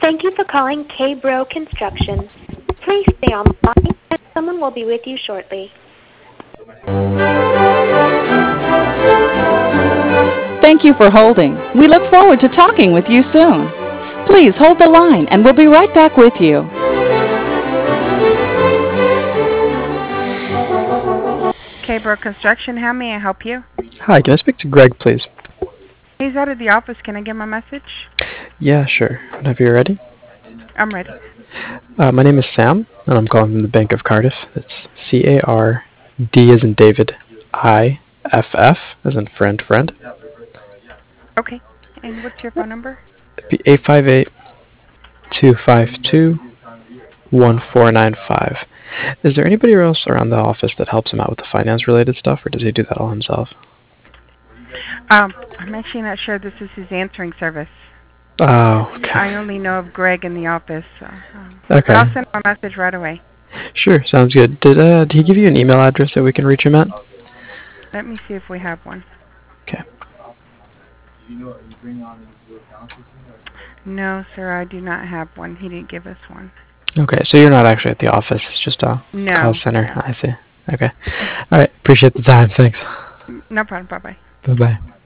Thank you for calling K-Bro Construction. Please stay on the line and someone will be with you shortly. Thank you for holding. We look forward to talking with you soon. Please hold the line and we'll be right back with you. K-Bro Construction, how may I help you? Hi, can I speak to Greg, please? He's out of the office. Can I give him a message? Yeah, sure. Whenever you're ready. I'm ready. My name is Sam, and I'm calling from the Bank of Cardiff. It's C-A-R-D as in David, I-F-F as in friend. Okay. And what's your phone number? It'd be 858-252-1495. Is there anybody else around the office that helps him out with the finance-related stuff, or does he do that all himself? I'm actually not sure this is his answering service. Oh, okay. I only know of Greg in the office. So, okay. But I'll send him a message right away. Sure, sounds good. Did he give you an email address that we can reach him at? Let me see if we have one. Okay. No, sir, I do not have one. He didn't give us one. Okay, so you're not actually at the office. It's just a call center. No. I see. Okay. All right. Appreciate the time. Thanks. No problem. Bye-bye. Bye-bye.